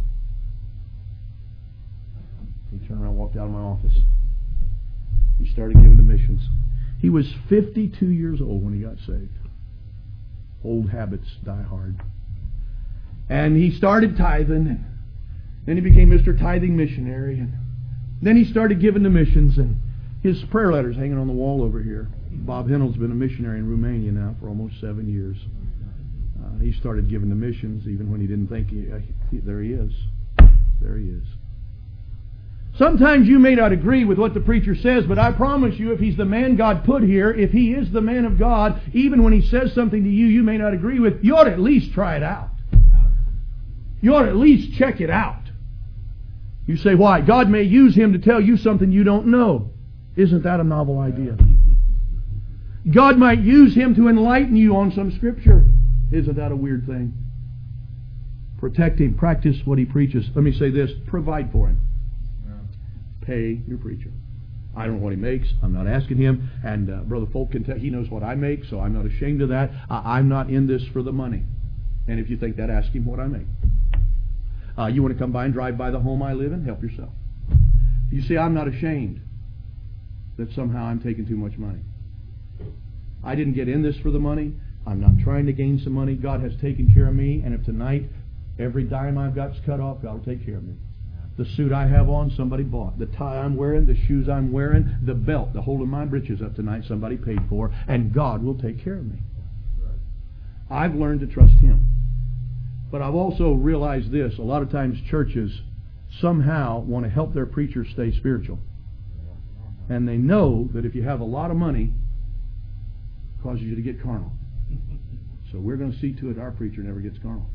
He turned around and walked out of my office. He started giving to missions. He was 52 years old when he got saved. Old habits die hard. And he started tithing, and then he became Mr. Tithing Missionary, and then he started giving to missions, and his prayer letter's hanging on the wall over here. Bob Hendel's been a missionary in Romania now for almost 7 years. He started giving to missions even when he didn't think there he is. There he is. Sometimes you may not agree with what the preacher says, but I promise you, if he's the man God put here, if he is the man of God, even when he says something to you may not agree with, you ought to at least try it out. You ought to at least check it out. You say, why? God may use him to tell you something you don't know. Isn't that a novel idea? God might use him to enlighten you on some scripture. Isn't that a weird thing? Protect him. Practice what he preaches. Let me say this. Provide for him. Pay your preacher. I don't know what he makes. I'm not asking him. And Brother Folk can tell, he knows what I make, so I'm not ashamed of that. I'm not in this for the money. And if you think that, ask him what I make. You want to come by and drive by the home I live in? Help yourself. You see, I'm not ashamed that somehow I'm taking too much money. I didn't get in this for the money. I'm not trying to gain some money. God has taken care of me, and if tonight every dime I've got is cut off, God will take care of me. The suit I have on, somebody bought. The tie I'm wearing, the shoes I'm wearing, the belt, the holding my britches up tonight, somebody paid for, and God will take care of me. I've learned to trust him. But I've also realized this. A lot of times churches somehow want to help their preachers stay spiritual. And they know that if you have a lot of money, it causes you to get carnal. So we're going to see to it our preacher never gets carnal.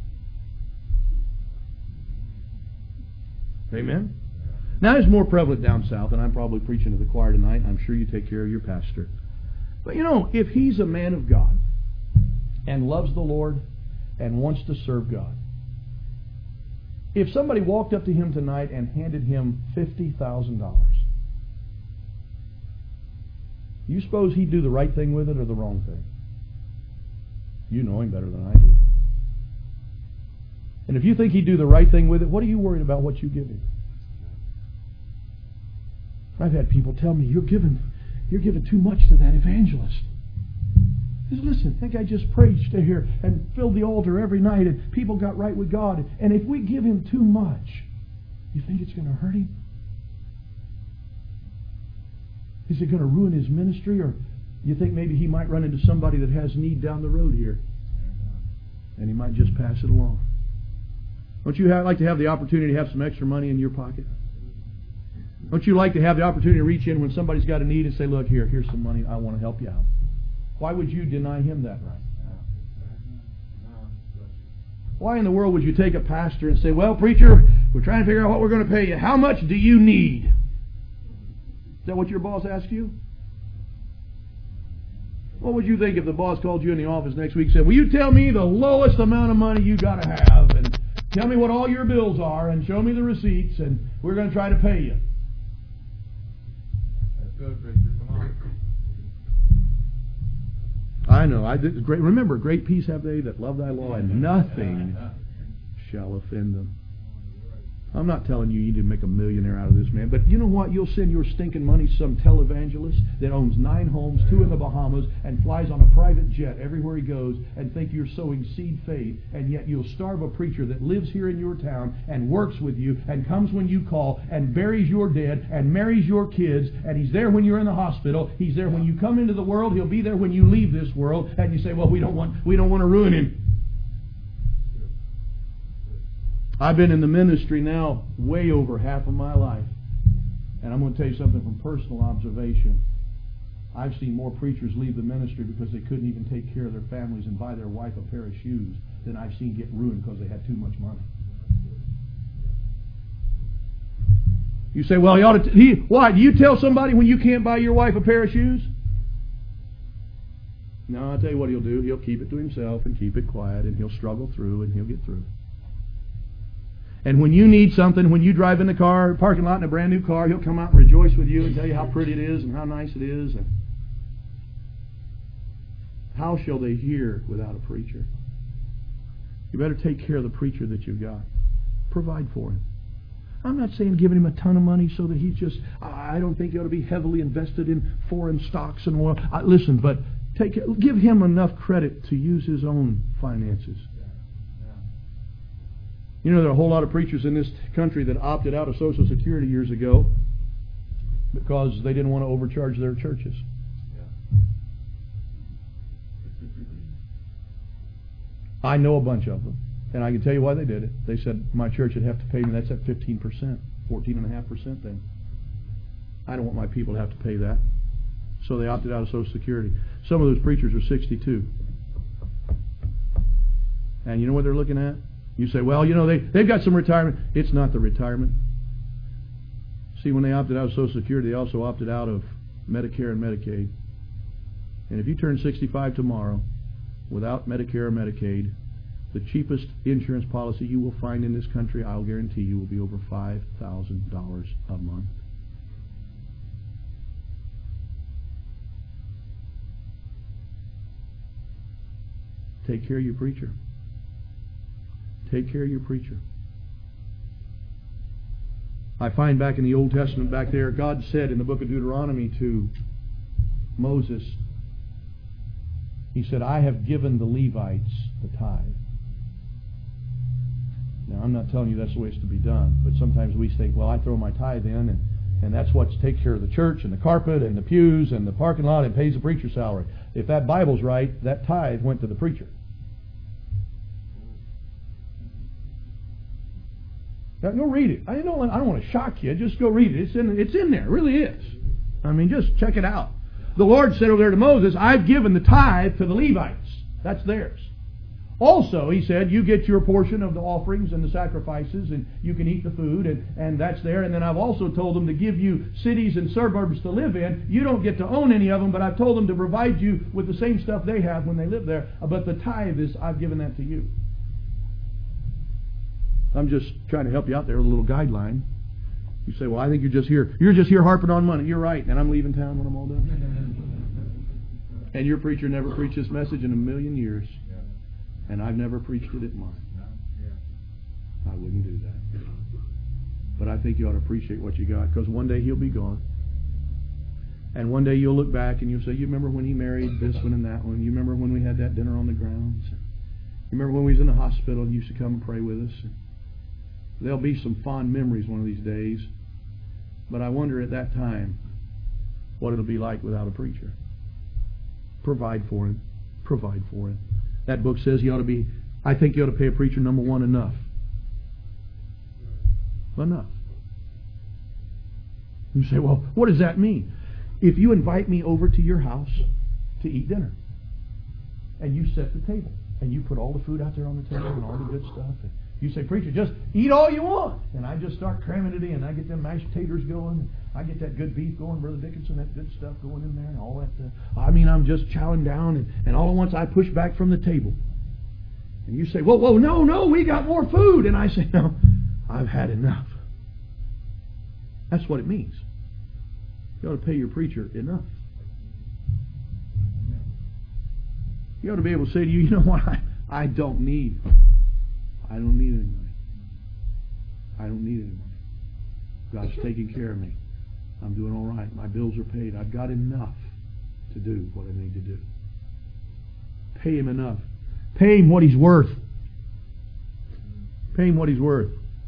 Amen? Now it's more prevalent down south, and I'm probably preaching to the choir tonight. I'm sure you take care of your pastor. But if he's a man of God and loves the Lord and wants to serve God, if somebody walked up to him tonight and handed him $50,000, you suppose he'd do the right thing with it or the wrong thing? You know him better than I do. And if you think he'd do the right thing with it, what are you worried about what you give him? I've had people tell me, you're giving too much to that evangelist. Just listen, that guy just preached here and filled the altar every night and people got right with God. And if we give him too much, you think it's going to hurt him? Is it going to ruin his ministry? Or you think maybe he might run into somebody that has need down the road here and he might just pass it along? Don't you like to have the opportunity to have some extra money in your pocket? Don't you like to have the opportunity to reach in when somebody's got a need and say, look, here's some money, I want to help you out? Why would you deny him that right? Why in the world would you take a pastor and say, well, preacher, we're trying to figure out what we're going to pay you. How much do you need? Is that what your boss asked you? What would you think if the boss called you in the office next week and said, will you tell me the lowest amount of money you got to have and tell me what all your bills are and show me the receipts and we're going to try to pay you? That's good, preacher. Come on. I know. Remember, great peace have they that love thy law, and nothing shall offend them. I'm not telling you you need to make a millionaire out of this man, but you know what? You'll send your stinking money to some televangelist that owns 9 homes, 2 in the Bahamas, and flies on a private jet everywhere he goes, and think you're sowing seed faith, and yet you'll starve a preacher that lives here in your town and works with you and comes when you call and buries your dead and marries your kids, and he's there when you're in the hospital. He's there when you come into the world. He'll be there when you leave this world. And you say, well, we don't want to ruin him. I've been in the ministry now way over half of my life. And I'm going to tell you something from personal observation. I've seen more preachers leave the ministry because they couldn't even take care of their families and buy their wife a pair of shoes than I've seen get ruined because they had too much money. You say, well, why? Do you tell somebody when you can't buy your wife a pair of shoes? No, I'll tell you what he'll do. He'll keep it to himself and keep it quiet, and he'll struggle through, and he'll get through. And when you need something, when you drive in the car, parking lot in a brand new car, he'll come out and rejoice with you and tell you how pretty it is and how nice it is. And how shall they hear without a preacher? You better take care of the preacher that you've got. Provide for him. I'm not saying giving him a ton of money so that he's just, I don't think he ought to be heavily invested in foreign stocks and oil. Listen, but give him enough credit to use his own finances. You know, there are a whole lot of preachers in this country that opted out of Social Security years ago because they didn't want to overcharge their churches. I know a bunch of them, and I can tell you why they did it. They said, my church would have to pay me, that's at 15%, 14.5% then. I don't want my people to have to pay that. So they opted out of Social Security. Some of those preachers are 62. And you know what they're looking at? You say, well, you know, they've got some retirement. It's not the retirement. See, when they opted out of Social Security, they also opted out of Medicare and Medicaid. And if you turn 65 tomorrow without Medicare or Medicaid, the cheapest insurance policy you will find in this country, I'll guarantee you, will be over $5,000 a month. Take care of your preacher. Take care of your preacher. I find back in the Old Testament back there, God said in the book of Deuteronomy to Moses, He said, I have given the Levites the tithe. Now, I'm not telling you that's the way it's to be done, but sometimes we think, well, I throw my tithe in, and that's what takes care of the church and the carpet and the pews and the parking lot and pays the preacher's salary. If that Bible's right, that tithe went to the preacher. Now, go read it. I don't want to shock you. Just go read it. It's in there. It really is. I mean, just check it out. The Lord said over there to Moses, I've given the tithe to the Levites. That's theirs. Also, He said, you get your portion of the offerings and the sacrifices, and you can eat the food, and that's there. And then I've also told them to give you cities and suburbs to live in. You don't get to own any of them, but I've told them to provide you with the same stuff they have when they live there. But the tithe is, I've given that to you. I'm just trying to help you out there with a little guideline. You say, well, I think you're just here harping on money. You're right, and I'm leaving town when I'm all done. And your preacher never preached this message in a million years. And I've never preached it at mine. I wouldn't do that. But I think you ought to appreciate what you got, because one day he'll be gone. And one day you'll look back and you'll say, you remember when he married this one and that one? You remember when we had that dinner on the grounds? You remember when we was in the hospital and you used to come and pray with us? There'll be some fond memories one of these days. But I wonder at that time what it'll be like without a preacher. Provide for him. Provide for him. That book says I think you ought to pay a preacher, number one, enough. Enough. You say, well, what does that mean? If you invite me over to your house to eat dinner, and you set the table, and you put all the food out there on the table and all the good stuff, and you say, preacher, just eat all you want. And I just start cramming it in. I get them mashed potatoes going. And I get that good beef going, Brother Dickinson, that good stuff going in there. And all that. I'm just chowing down. And all at once I push back from the table. And you say, whoa, no, we got more food. And I say, no, I've had enough. That's what it means. You ought to pay your preacher enough. You ought to be able to say to you, you know what, I don't need any money. I don't need any money. God's taking care of me. I'm doing all right. My bills are paid. I've got enough to do what I need to do. Pay him enough. Pay him what he's worth. Pay him what he's worth.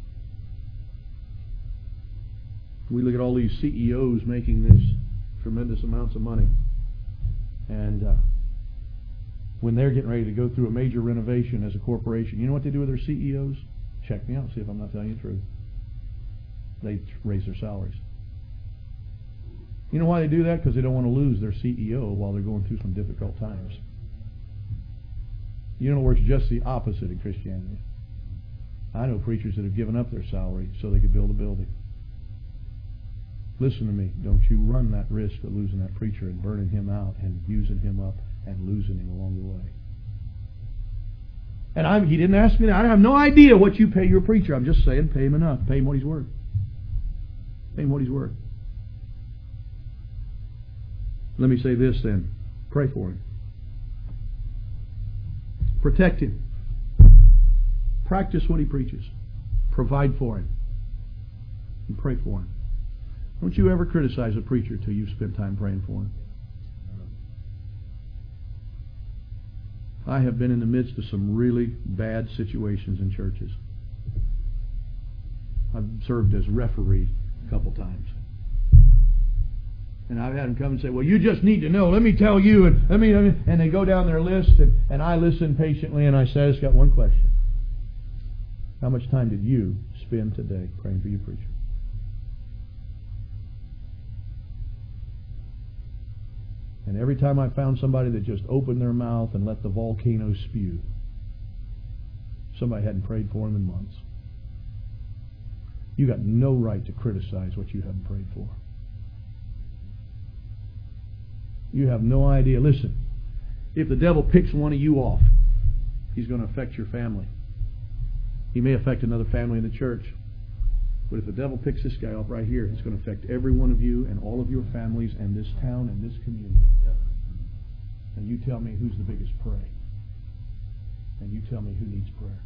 We look at all these CEOs making these tremendous amounts of money. And when they're getting ready to go through a major renovation as a corporation, you know what they do with their CEOs? Check me out, see if I'm not telling you the truth. They raise their salaries. You know why they do that? Because they don't want to lose their CEO while they're going through some difficult times. You know, it works just the opposite in Christianity. I know preachers that have given up their salary so they could build a building. Listen to me. Don't you run that risk of losing that preacher and burning him out and using him up and losing him along the way. And he didn't ask me that. I have no idea what you pay your preacher. I'm just saying, pay him enough. Pay him what he's worth. Pay him what he's worth. Let me say this then. Pray for him. Protect him. Practice what he preaches. Provide for him. And pray for him. Don't you ever criticize a preacher till you've spent time praying for him. I have been in the midst of some really bad situations in churches. I've served as referee a couple times. And I've had them come and say, well, you just need to know. Let me tell you. And they go down their list, and I listen patiently, and I say, I just got one question. How much time did you spend today praying for your preacher? And every time I found somebody that just opened their mouth and let the volcano spew, somebody hadn't prayed for him in months. You got no right to criticize what you haven't prayed for. You have no idea. Listen, if the devil picks one of you off, he's going to affect your family. He may affect another family in the church. But if the devil picks this guy off right here, it's going to affect every one of you and all of your families and this town and this community. And you tell me who's the biggest prey. And you tell me who needs prayer.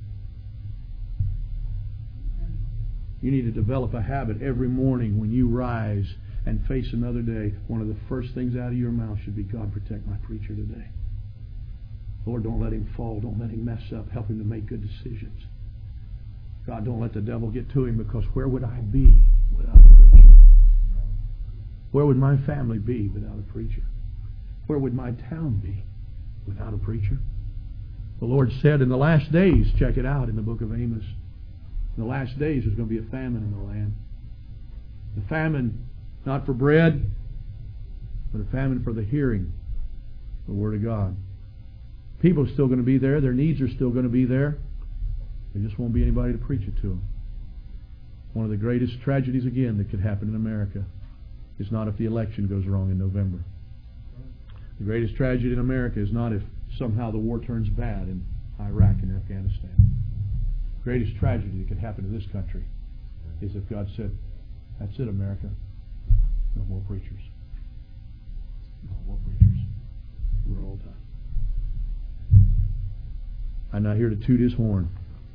You need to develop a habit every morning when you rise and face another day. One of the first things out of your mouth should be, God, protect my preacher today. Lord, don't let him fall. Don't let him mess up. Help him to make good decisions. God, don't let the devil get to him, because where would I be without a preacher? Where would my family be without a preacher? Where would my town be without a preacher? The Lord said in the last days, check it out in the book of Amos, in the last days there's going to be a famine in the land. The famine not for bread, but a famine for the hearing of the Word of God. People are still going to be there. Their needs are still going to be there. There just won't be anybody to preach it to them. One of the greatest tragedies, again, that could happen in America is not if the election goes wrong in November. The greatest tragedy in America is not if somehow the war turns bad in Iraq and Afghanistan. The greatest tragedy that could happen to this country is if God said, that's it, America. No more preachers. No more preachers. We're all done. I'm not here to toot his horn.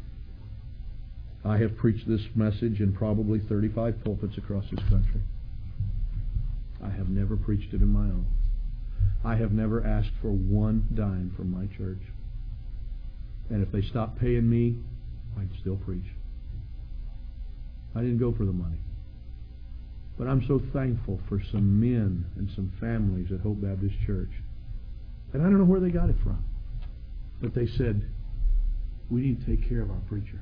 I have preached this message in probably 35 pulpits across this country. I have never preached it in my own. I have never asked for one dime from my church. And if they stopped paying me, I'd still preach. I didn't go for the money. But I'm so thankful for some men and some families at Hope Baptist Church. And I don't know where they got it from. But they said, we need to take care of our preacher.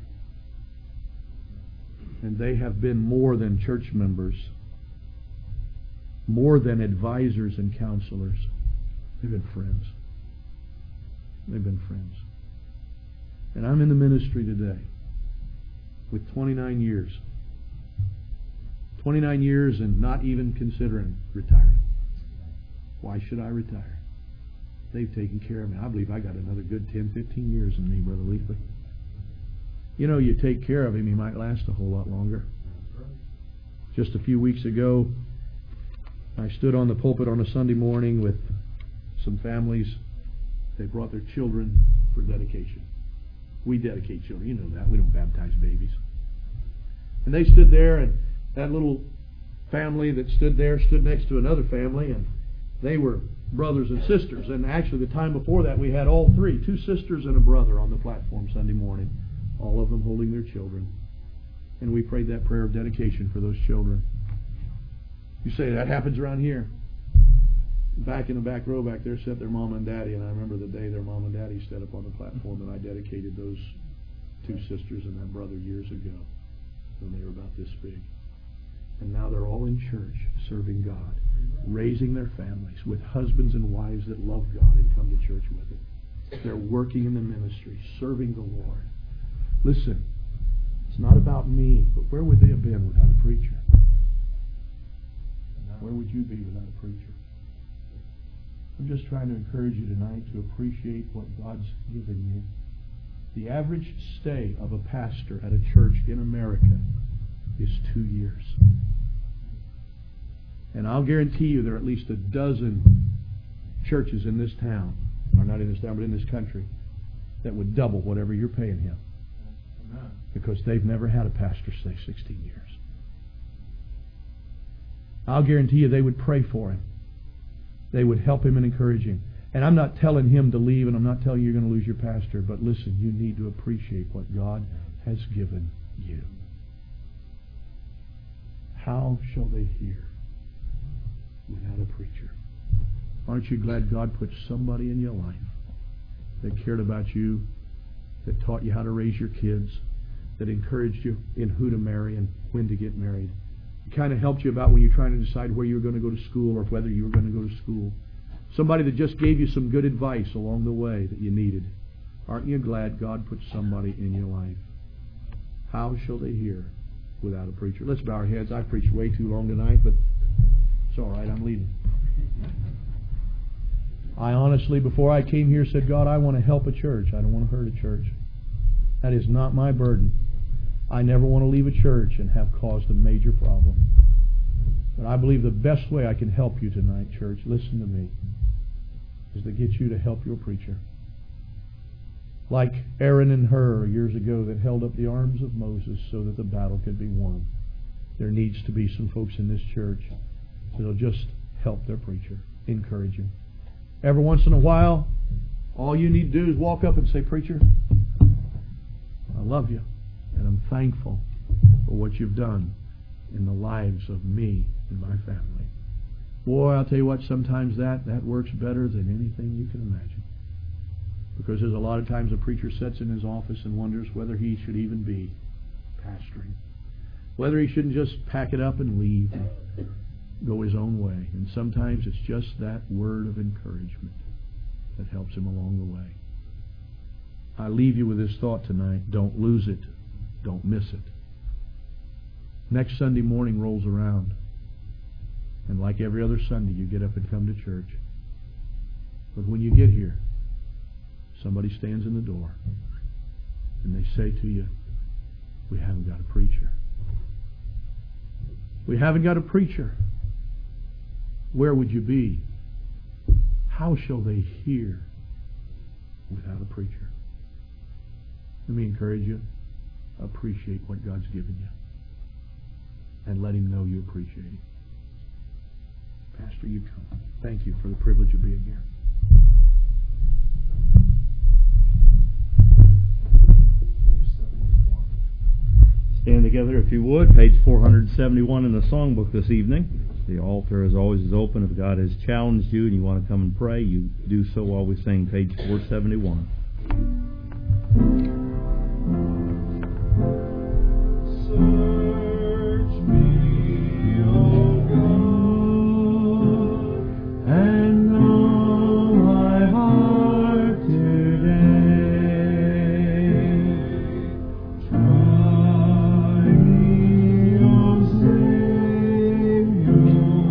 And they have been more than church members, more than advisors and counselors. They've been friends. They've been friends. And I'm in the ministry today with 29 years. 29 years and not even considering retiring. Why should I retire? They've taken care of me. I believe I got another good 10, 15 years in me, Brother Leafley. You know, you take care of him, he might last a whole lot longer. Just a few weeks ago, I stood on the pulpit on a Sunday morning with some families. They brought their children for dedication. We dedicate children, you know that. We don't baptize babies. And they stood there, and that little family that stood there stood next to another family, and they were brothers and sisters. And actually, the time before that, we had all three, 2 sisters and a brother on the platform Sunday morning, all of them holding their children. And we prayed that prayer of dedication for those children. You say, that happens around here. Back in the back row back there sat their mom and daddy, and I remember the day their mom and daddy stood up on the platform, and I dedicated those 2 sisters and that brother years ago when they were about this big. And now they're all in church serving God, raising their families with husbands and wives that love God and come to church with them. They're working in the ministry, serving the Lord. Listen, it's not about me, but where would they have been without a preacher? Where would you be without a preacher? I'm just trying to encourage you tonight to appreciate what God's given you. The average stay of a pastor at a church in America is 2 years. And I'll guarantee you there are at least a dozen churches in this town, or not in this town, but in this country, that would double whatever you're paying him. Because they've never had a pastor stay 16 years. I'll guarantee you they would pray for him. They would help him and encourage him. And I'm not telling him to leave, and I'm not telling you you're going to lose your pastor, but listen, you need to appreciate what God has given you. How shall they hear without a preacher? Aren't you glad God put somebody in your life that cared about you, that taught you how to raise your kids, that encouraged you in who to marry and when to get married? It kind of helped you about when you're trying to decide where you were going to go to school or whether you were going to go to school. Somebody that just gave you some good advice along the way that you needed. Aren't you glad God put somebody in your life? How shall they hear without a preacher? Let's bow our heads. I preached way too long tonight, but it's all right. I'm leaving. I honestly, before I came here, said, God, I want to help a church. I don't want to hurt a church. That is not my burden. I never want to leave a church and have caused a major problem. But I believe the best way I can help you tonight, church, listen to me, is to get you to help your preacher. Like Aaron and Hur years ago that held up the arms of Moses so that the battle could be won. There needs to be some folks in this church that will just help their preacher, encourage him. Every once in a while, all you need to do is walk up and say, Preacher, I love you, and I'm thankful for what you've done in the lives of me and my family. Boy, I'll tell you what, sometimes that works better than anything you can imagine. Because there's a lot of times a preacher sits in his office and wonders whether he should even be pastoring. Whether he shouldn't just pack it up and leave and go his own way. And sometimes it's just that word of encouragement that helps him along the way. I leave you with this thought tonight. Don't lose it. Don't miss it. Next Sunday morning rolls around, and like every other Sunday, you get up and come to church. But when you get here, somebody stands in the door, and they say to you, we haven't got a preacher. We haven't got a preacher. Where would you be? How shall they hear without a preacher? Let me encourage you. Appreciate what God's given you. And let Him know you appreciate Him. Pastor, you come. Thank you for the privilege of being here. Stand together if you would. Page 471 in the songbook this evening. The altar, as always, is open. If God has challenged you and you want to come and pray, you do so while we sing page 471. Search me, O God, and know my heart today. Try me, O Savior,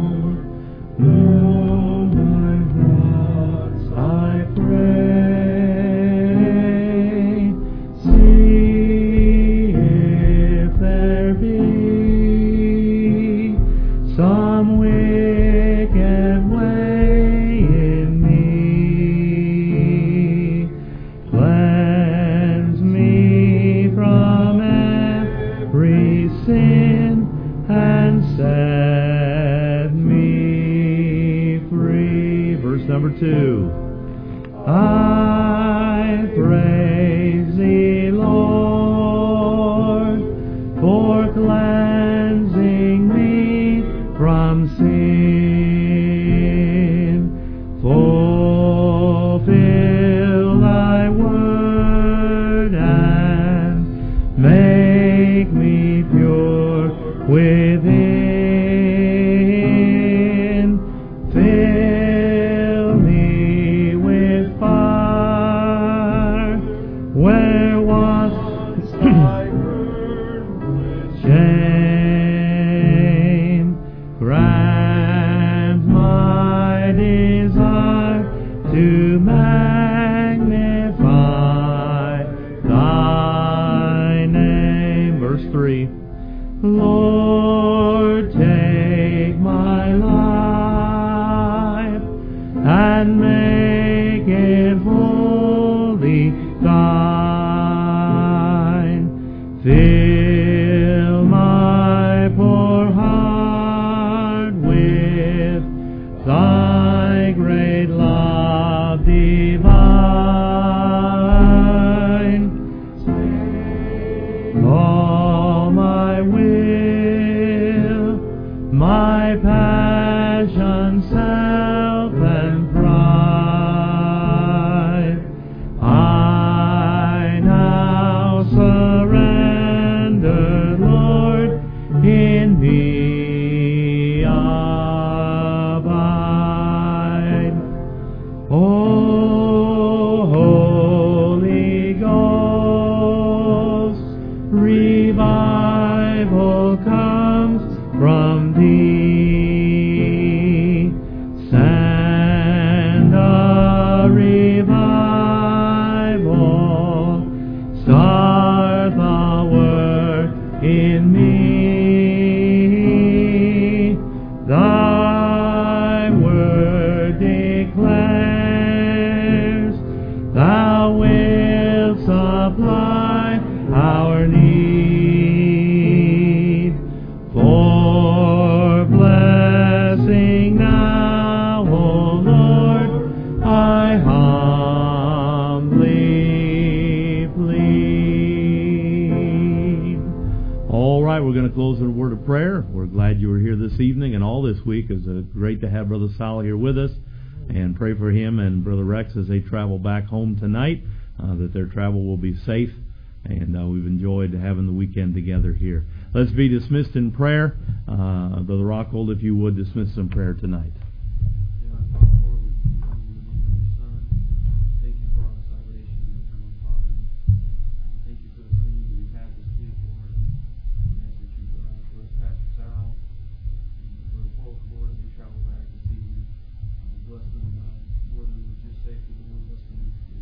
know my thoughts, I pray. See if there be some wicked way in me. Cleanse me from every sin and set me free. Verse number 2. I praise Thee, Lord, for cleansing me from sin. Fulfill Thy word and make me pure within. Fill me with fire where once I burned with shame. Grant my desire to magnify Thy name. Verse 3. Lord, take my life and make it wholly Thine. Fill my poor heart with Thy great love divine. All my will, my passion, self, and pride, I now surrender, Lord, in me abide. O Holy Ghost, revival comes from Thee. Send a revival, start the work in me. Thy word declares Thou wilt supply our need. For blessing now, O Lord, I humbly plead. All right, we're going to close in a word of prayer. We're glad you were here this evening and all this week. It's great to have Brother Sal here with us, and pray for him and Brother Rex as they travel back home tonight, that their travel will be safe, and we've enjoyed having the weekend together here. Let's be dismissed in prayer. Brother Rockhold, if you would, dismiss us in prayer tonight. Thank you for our salvation, Heavenly Father. Thank you for the singing that we've had this week, Lord. We ask that you bless Pastor Sal and Brother Polk, Lord, as they travel back this evening. Bless them more than we just say, Lord. Bless them